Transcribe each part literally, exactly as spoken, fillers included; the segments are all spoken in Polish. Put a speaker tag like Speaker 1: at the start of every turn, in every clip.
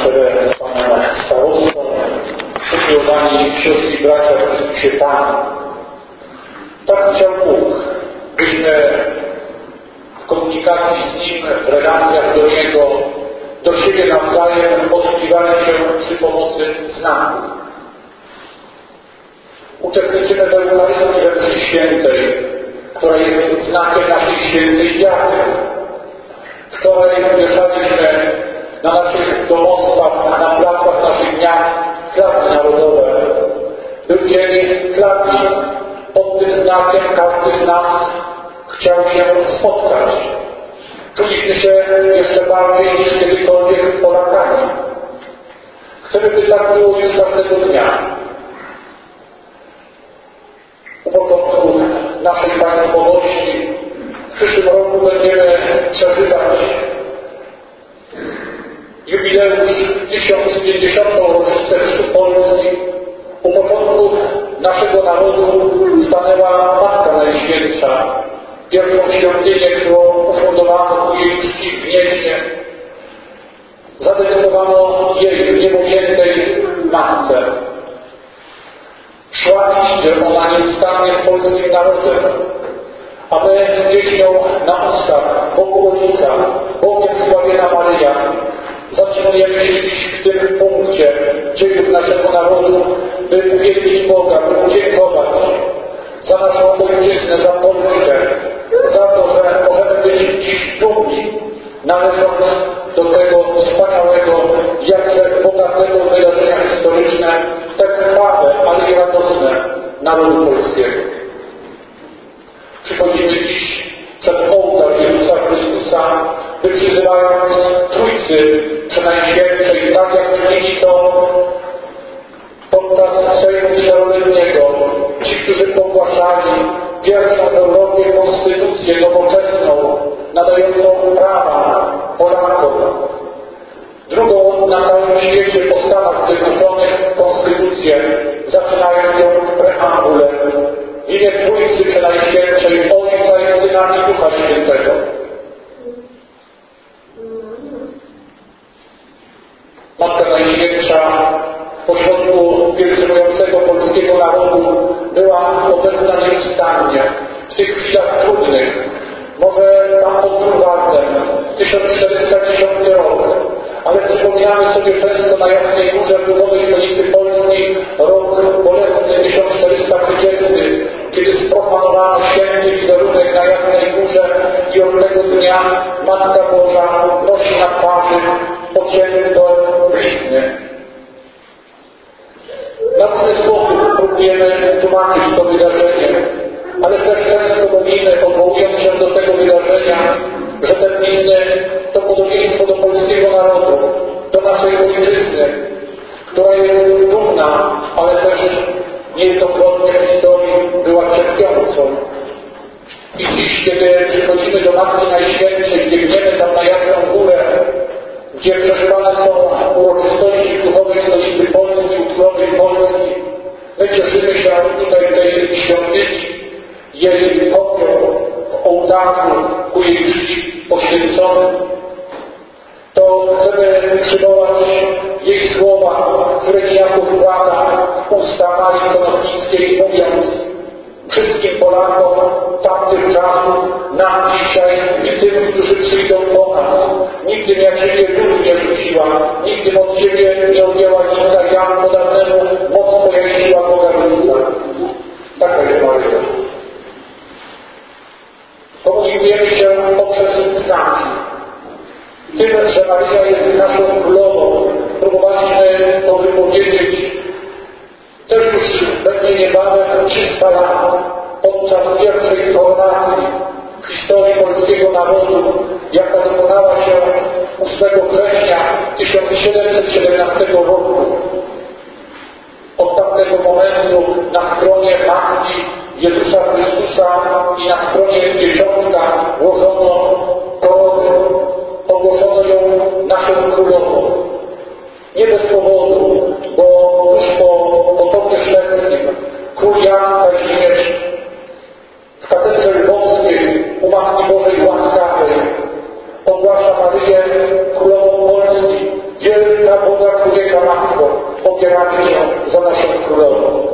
Speaker 1: czele z Panem starostą, umiłowani siostry i bracia w Chrystusie Panu. Tak chciał Bóg, byśmy w komunikacji z Nim, w relacjach do Niego, do siebie nawzajem posługiwali się przy pomocy znaków. Uczestniczymy w Eucharystii we mszy świętej, która jest znakiem naszej świętej wiary. Wczoraj wieszaliśmy na naszych domostwach, na placach naszych miast flagi narodowe. Był dzień flagi. Pod tym znakiem każdy z nas chciał się spotkać. Czuliśmy się jeszcze bardziej niż kiedykolwiek Polakami. Chcemy, by tak było już każdego dnia. U początku naszej państwowości w przyszłym roku będziemy przeżywać jubileusz tysiąc pięćdziesiątą rocznicę chrztu Polski. U początku naszego narodu stanęła Matka Najświętsza, pierwszą świątynię, którą ufundowano u jej czci w Gnieźnie. Zadedykowano jej niebowziętej Matce. Szła i idzie ona nieustannie z polskim narodem, a my z pieśnią na ustach Bogu Ojca, Bogiem zbawiona Maryja, zatrzymujemy się dziś w tym punkcie dziejów naszego narodu, by uwielbić Boga, by podziękować za naszą ojczyznę, za Polskę, za to, że możemy być dziś dumni, należąc do tego wspaniałego, jakże bogatego wydarzenia historyczne, tak krwawe, ale i radosne narodu polskiego. Przychodzimy dziś przed ołtarz Jezusa Chrystusa, by przyzywając Trójcy Przenajświętszej, tak jak czynili to podczas Sejmu Czteroletniego, ci, którzy pogłaszali pierwszą w Europie konstytucję nowoczesną, nadającą prawa Polakom, drugą na całym świecie po Stanach Zjednoczonych konstytucję, zaczynając ją w preambule w imię Trójcy Przenajświętszej, Ojca i Syna i Ducha Świętego. Matka Najświętsza pośrodku pielgrzymującego polskiego narodu była obecna nieustannie w tych chwilach trudnych. Może tam pod Grunwaldem, tysiąc czterysta dziesiąty rok, ale przypominamy sobie często na Jasnej Górze w ludowej stolicy Polski rok bolesny tysiąc czterysta trzydziesty, kiedy sprofanowano święty wizerunek na Jasnej Górze i od tego dnia Matka Boża nosi na twarzy pocięte blizny. Na różny sposób próbujemy tłumaczyć to wydarzenie, ale też często mówimy, odwołując się do tego wydarzenia, że te blizny to podobieństwo do polskiego narodu, do naszej ojczyzny, która jest dumna, ale też niejednokrotnie w historii była cierpiącą. I dziś, kiedy przychodzimy do Matki Najświętszej, biegniemy tam na Jasną Górę, gdzie przeżywane są uroczystości duchowej stolicy Polski, utworzeń Polski, my cieszymy się tutaj w tej świątyni jej kopią w ołtarzu ku jej czci poświęconym. To chcemy przywołać jej słowa, które niejako wkłada w usta Marii Konopnickiej, mówiąc wszystkim Polakom tamtych czasów, nam dzisiaj i tym, którzy przyjdą po nas. Nigdy ja Ciebie ludu nie rzuciła, nigdy od Ciebie nie odjęła nic, a ja podawnemu moc Twoja i siła Boga Rodzica. Taka jest Maryja. Komunikujemy się poprzez znaki. Tym, że Maryja jest naszą królową, próbowaliśmy to wypowiedzieć. Też już będzie niebawem trzysta lat podczas pierwszej koronacji w historii polskiego narodu, jaka dokonała się ósmego września tysiąc siedemset siedemnastego roku. Od tamtego momentu na stronie Matki Jezusa Chrystusa i na stronie Dzieciątka włożono koronę. Ogłoszono ją naszą królową. Nie bez powodu, bo już po potopie szwedzkim król Jan Kazimierz w katedrze lwowskiej u Matki Bożej Łaskawej ogłasza Maryję królową Polski, wielka Boga Matko, opieramy się za naszą królową.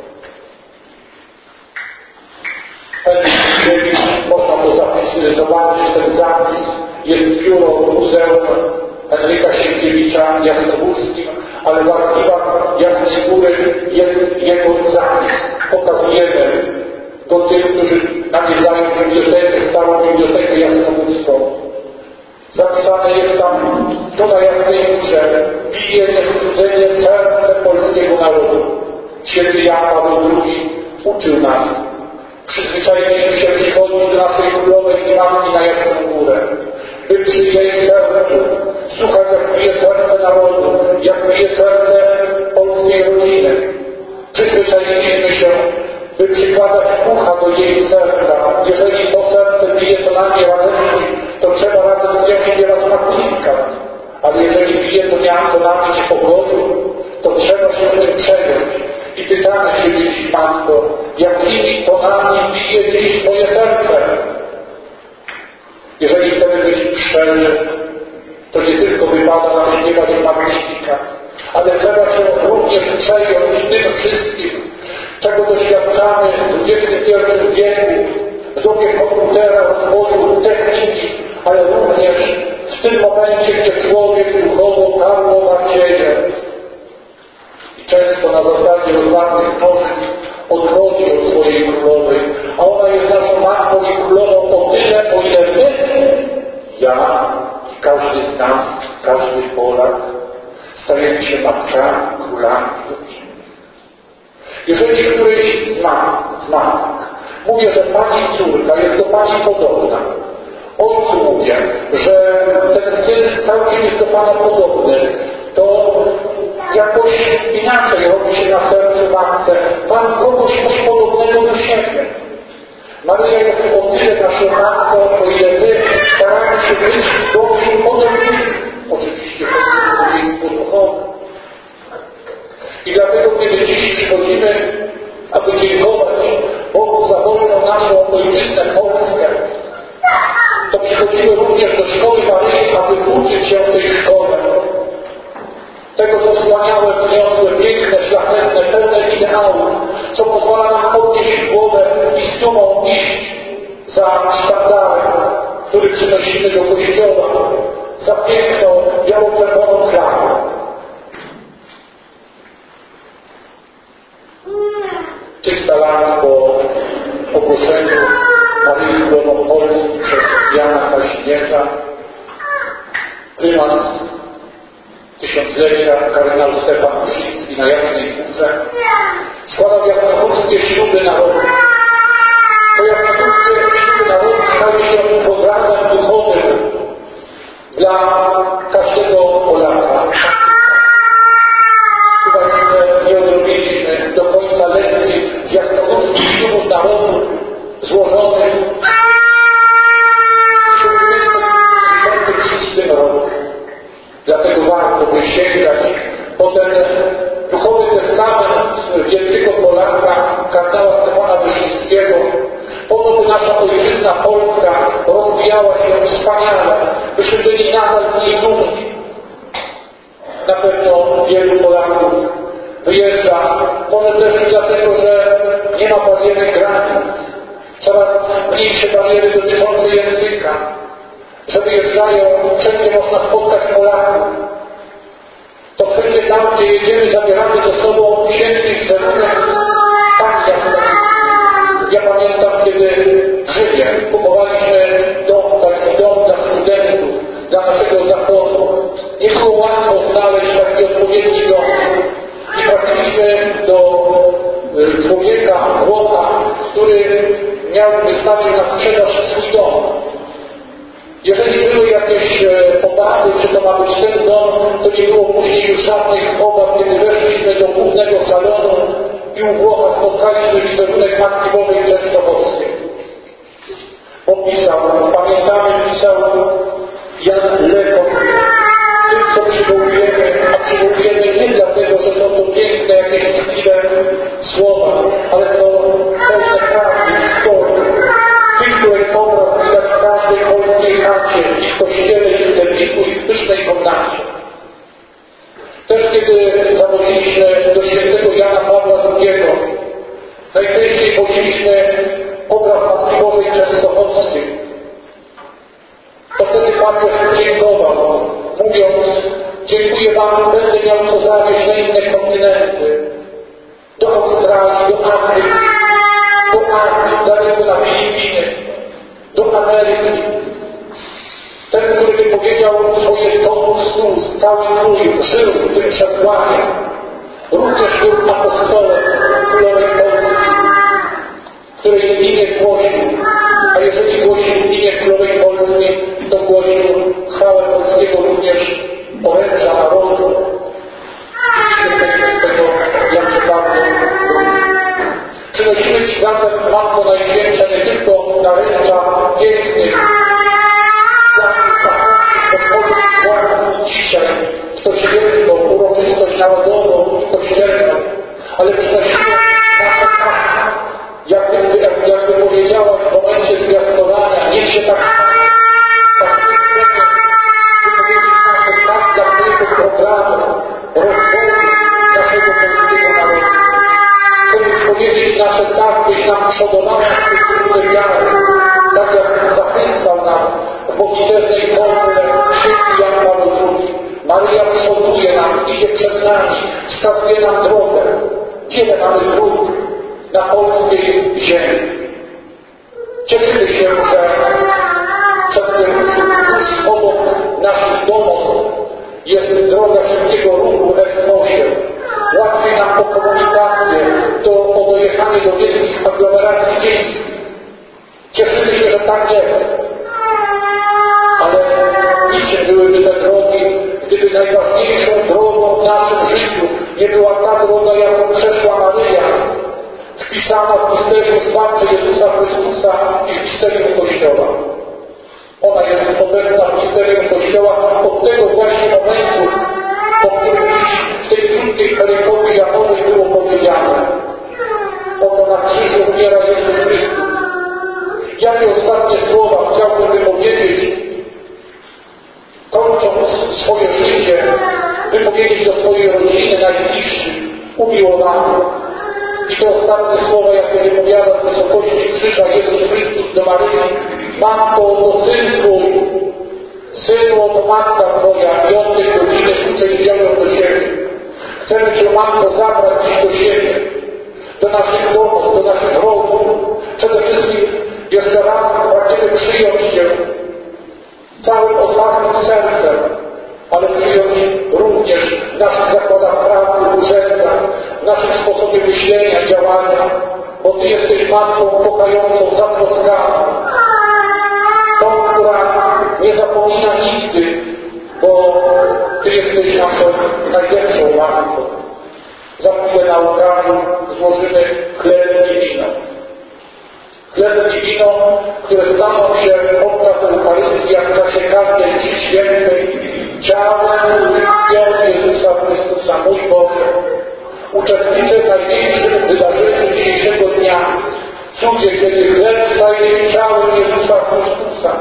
Speaker 1: Można to zapis, zobaczyć, ten zapis. Jest biuro Muzeum Henryka Sienkiewicza Jasnogórskim, ale w archiwach Jasnej Góry jest jego zapis. Pokazujemy do tych, którzy nawiedzają bibliotekę, starą bibliotekę jasnogórską. Zapisane jest tam, to na Jasnej Górze bije niestrudzenie serce polskiego narodu. Święty Jan Paweł drugi uczył nas. Przyzwyczailiśmy się przychodzić do naszej królowej i matki na Jasną Górę, by przy jej sercu słuchać, jak bije serce narodu, jak bije serce polskiej rodziny. Przyzwyczailiśmy się, by przykładać ucha do jej serca. Jeżeli to serce bije tonami radości, to trzeba razem z nią śpiewać Magnificat. Ale jeżeli bije tonami niepokoju, to trzeba się tym przejąć. I pytamy się dziś, Matko, jakimi tonami bije dziś moje serce? Jeżeli chcemy być szczerzy, to nie tylko wypada nam śpiewać Magnificat, ale trzeba się również przejąć tym wszystkim, czego doświadczamy w dwudziestym pierwszym wieku, w dobie komputera, rozwoju, techniki, ale również w tym momencie, gdzie człowiek duchowo karło nadzieję. I często na zasadzie rozważnych korzyść odchodzi od swojej królowej, a ona jest naszą matką i królową o tyle, o ile my, ja i każdy z nas, każdy Polak, stajemy się matkami, królami do innych. Jeżeli któryś z matek, z matek mówię, że pani córka jest do pani podobna, ojcu mówię, że ten syn całkiem jest do pana podobny, to jakoś inaczej robi się na sercu matce. Pan kogoś musi podobnego do siebie. Maryja jest o tyle naszą matką, o ile my staramy się być do niej podobnymi. Oczywiście to jest podobieństwo duchowe. I dlatego, kiedy dziś przychodzimy, aby dziękować Bogu za wolną naszą ojczyznę Polskę, to przychodzimy również do szkoły Maryi, aby uczyć się w tej szkole tego, co wspaniałe, wzniosłe, piękne, szlachetne, pełne ideałów, co pozwala nam podnieść głowę i z dumą iść za sztandarem, który przynosimy do kościoła, za piękną, biało-czerwoną flagę. trzysta lat po ogłoszeniu Maryi Królową Polski przez Jana Kazimierza, prymas tysiąclecia, kardynał Stefan Wyszyński na Jasnej Górze składał jasnogórskie śluby narodu. To jasnogórskie śluby narodu stały się programem duchowym dla każdego Polaka. Chyba jeszcze nie odrobiliśmy do końca lekcji z jasnogórskich ślubów narodu złożonych w tysiąc dziewięćset trzydziestym roku. Dlatego warto by sięgać po ten duchowy testament wielkiego Polaka, kardynała Stefana Wyszyńskiego, po to, by nasza ojczyzna Polska rozwijała się wspaniale, byśmy byli nadal z niej dumni. Na pewno wielu Polaków wyjeżdża, może też i dlatego, że nie ma bariery granic, coraz mniejsze bariery dotyczące języka, że wyjeżdżają, wszędzie można spotkać Polaków. To wszędzie tam, gdzie jedziemy, zabieramy ze sobą święty wizerunek Pani Jasnej. Ja pamiętam, kiedy w Rzymie kupowaliśmy dom, taki dom dla studentów, dla naszego zakonu. Nie było łatwo znaleźć taki odpowiedni dom. I trafiliśmy do człowieka, Włocha, który miał wystawił na sprzedaż swój dom. Jeżeli były jakieś obawy, czy to ma być ten dom, to nie było później już żadnych obaw, kiedy weszliśmy do głównego salonu i u Włocha spotkaliśmy wizerunek Matki Bożej Częstochowskiej. Opisał, pamiętamy, pisał Jan Lekon, tym, co przywołujemy, a przywołujemy nie dlatego, że są to piękne, jakieś tkliwe słowa, ale są pełne prawdy, historii. Tych, których obraz widać w każdej polskiej chacie, i w kościele, i w termiku, i w pysznej komnacie. Też kiedy zawoziliśmy do świętego Jana Pawła drugiego, najczęściej woziliśmy obraz Matki Bożej Częstochowskiej. To wtedy papież dziękował, mówiąc: dziękuję Wam, będę miał co zawieźć na inne kontynenty, do Australii, do Afryki, do Azji, daleko na Filipiny, do Ameryki. Ten, który wypowiedział swoje tomu snu, cały krój, żył tym przesłaniem. Również był apostołem królowej Polski, której imię głosił, a jeżeli głosił imię królowej Polski, to głosił chwałę polskiego również oręża narodu. Z tego jakże bardzo przynosimy Ci razem, Matko Najświętsza, nie tylko naręcza pięknych, dzisiaj w to święto, uroczystość narodową i kościelną, ale przynosimy nasze tak, jakby, jakby powiedziała w momencie zwiastowania, niech się tak tak wypowiedzieć nasze tak dla swojego programu rozwoju naszego polskiego narodu. Chcemy wypowiedzieć nasze tak, byś nam przodowała w tych drodze wiary, tak jak zachęcał nas w modlitewnej formule święty Jan Paweł drugi. Maryja przoduje nam, idzie przed nami, wskazuje nam drogę. Wiele mamy dróg na polskiej ziemi. Cieszymy się, że przed tym tuż obok naszych domów jest droga szybkiego ruchu S osiem. Łatwiej nam o komunikację, do, o dojechanie do wielkich aglomeracji miejskich. Cieszymy się, że tak jest. Ale niczym byłyby te drogi, gdyby najważniejszą drogą w naszym życiu nie była ta droga, jaką przeszła Maryja, wpisana w misterium zbawcze Jezusa Chrystusa i w misterium Kościoła. Ona jest obecna w misterium Kościoła od tego właśnie momentu, o którym dziś w tej krótkiej perykopii Janowej było powiedziane. Oto na krzyżu umiera Jezus Chrystus. Jakie ostatnie słowa chciałbym wypowiedzieć, kończąc swoje życie, wypowiedzieć do swojej rodziny, najbliższych, umiłowanych. I te ostatnie słowa, jakie wypowiada z wysokości krzyża Jezus Chrystus do Maryi: Matko, to Syn Twój, Synu, to Matka Twoja, i od tej godziny klucze wziąłem do siebie. Chcemy Cię, Matko, zabrać dziś do siebie, do naszych domów, do naszych rodzin. Przede wszystkim jeszcze raz pragniemy przyjąć Cię całym otwartym sercem, ale przyjąć również w naszych zakładach pracy, urzędach, w naszym sposobie myślenia, działania, bo Ty jesteś Matką kochającą, zatroskaną, tą, która nie zapomina nigdy, bo Ty jesteś naszą najlepszą Matką. Za chwilę na ołtarzu złożymy chleb i wino. Chleb i wino, które staną się podczas Eucharystii, jak w czasie każdej mszy świętej, ciałem i krwią Jezusa Chrystusa, mój Boże. Uczestniczę w największym wydarzeniu dzisiejszego dnia, cudzie, kiedy chleb staje się ciałem Jezusa Chrystusa.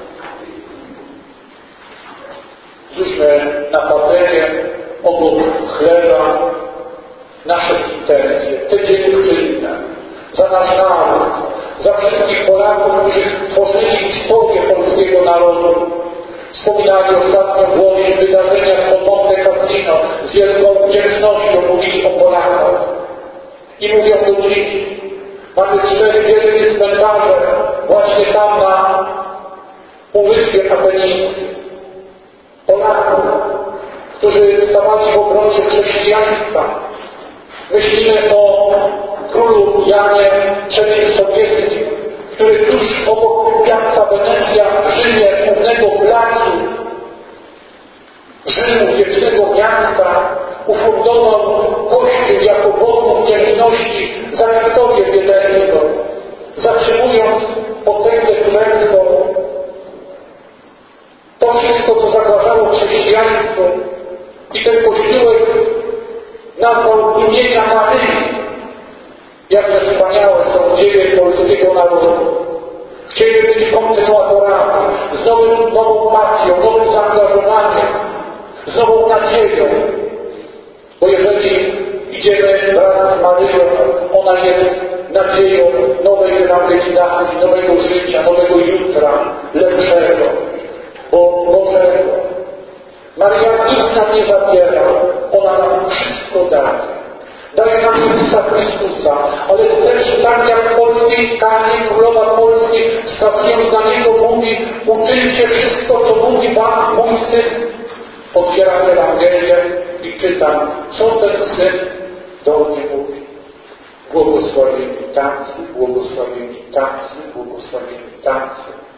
Speaker 1: Rzućmy na papierze obok chleba nasze intencje, te dziękczyny za nasz naród, za wszystkich Polaków, którzy tworzyli historię polskiego narodu. Wspominali ostatnio głośno wydarzenia w Monte Cassino, z wielką wdzięcznością mówili o Polakach. I mówią do dziś. Mamy cztery wielkie cmentarze właśnie tam na Półwyspie Apenińskim. Polaków, którzy stawali w obronie chrześcijaństwa. Myślimy o królu Janie trzecim Sobieskim, który tuż obok Piazza Wenecja w Rzymie, głównego placu Rzymu, wiecznego miasta, ufundował Kościół jako wodną wdzięczności za Wiktorię Wiedeńską, zatrzymując potęgę turecką. To wszystko, co zagrażało chrześcijaństwu, i ten kościółek nazwał imienia Maryi. Jakie wspaniałe są dzieje polskiego narodu. Chcieli być kontynuatorami, z nową, nową pasją, nowym zaangażowaniem, z nową nadzieją. Bo jeżeli idziemy wraz z Maryją, ona jest nadzieją nowej ewangelizacji, nowego życia, nowego jutra, lepszego, bo Bożego. Maryja nic nam nie zabiera, ona nam wszystko daje. Daje nam Jezusa Chrystusa, ale też tak jak w polskiej kanie królowa Polski, wskazując na Niego, mówi: uczyńcie wszystko, co mówi Wam mój Syn. Otwieram Ewangelię i czytam, co ten Syn do mnie mówi. Błogosławieni tacy, błogosławieni tacy, błogosławieni tacy.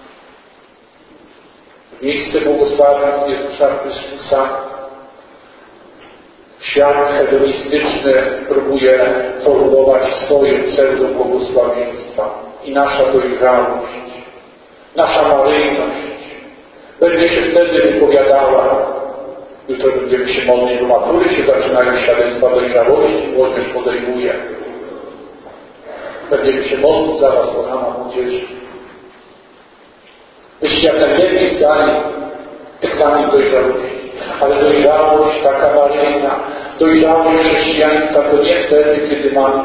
Speaker 1: W miejsce błogosławieństw Jezusa Chrystusa świat hedonistyczny próbuje formułować swoje pseudo-błogosławieństwa i nasza dojrzałość, nasza maryjność będzie się wtedy wypowiadała. Jutro będziemy się modlić do matury, się zaczynają świadectwa dojrzałości, młodzież podejmuje. Będziemy się modlić zaraz, kochana młodzieży. Byście jak najlepiej zdali egzamin dojrzałości. Ale dojrzałość taka maryjna, dojrzałość chrześcijańska to nie wtedy, kiedy mamy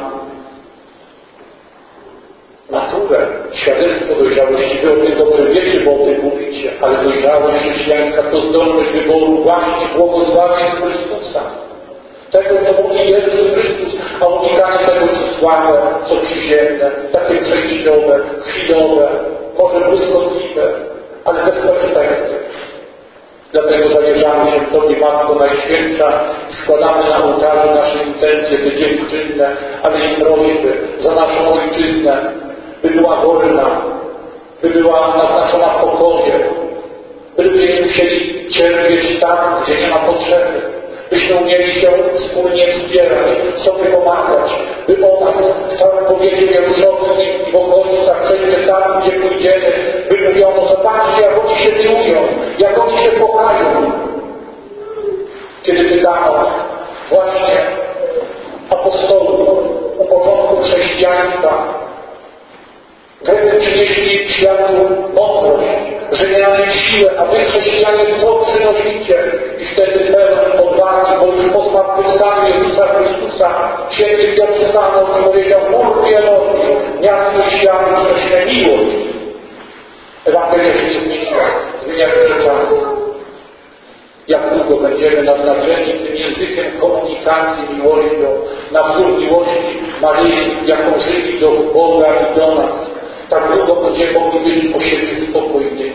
Speaker 1: maturę, świadectwo dojrzałości. Wy o tym dobrze wiecie, bo o tym mówicie, ale dojrzałość chrześcijańska to zdolność wyboru właśnie błogosławieństw Chrystusa. Tego, co mówi Jezus Chrystus, a unikanie tego, co słabe, co przyziemne, takie przejściowe, chwilowe, może błyskotliwe, ale bez perspektyw. Dlatego zawierzamy się w Tobie, Matko Najświętsza, i składamy na ołtarzu nasze intencje, te dziękczynne, ale i prośby za naszą Ojczyznę, by była wolna, by była naznaczona pokojem, by ludzie nie musieli cierpieć tam, gdzie nie ma potrzeby, byśmy umieli się wspólnie wspierać, sobie pomagać, by o nas w całym powiecie wieruszowskim i w okolicach, wszędzie tam, gdzie pójdziemy, by mówiono: zobaczcie, jak oni się miłują, jak oni się kochają. Kiedy pytano właśnie apostołów u początku chrześcijaństwa, Grecy przynieśli światu mądrość, Rzymianie siłę, a wy chrześcijanie co przynosicie? I wtedy pełen odwagi, bo już po zmartwychwstaniu Jezusa Chrystusa święty Piotr stanął i powiedział: mur wielki, miasto i świat przynosi miłość. Ewangelia się nie zmieniła, zmieniają się czasy. Jak długo będziemy naznaczeni tym językiem komunikacji, miłością, na wzór miłości Maryi, jaką żyli do Boga i do nas, tak długo będziemy mogli być o siebie spokojni.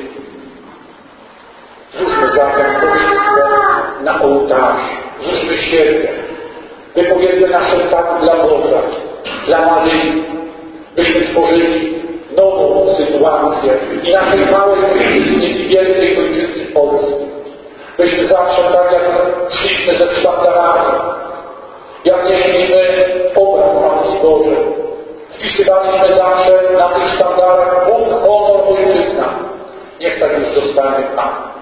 Speaker 1: Złóżmy zatem to wszystko na ołtarzu. Złóżmy siebie. Wypowiedzmy nasze tak dla Boga, dla Maryi, byśmy tworzyli nową sytuację i naszej małej ojczyzny i wielkiej ojczyzny Polski. Byśmy zawsze, tak jak szliśmy ze sztandarami, jak nieśliśmy obraz Matki Bożej, wpisywaliśmy zawsze na tych sztandarach Bóg, honor, ojczyzna. Niech tak już zostanie Pan.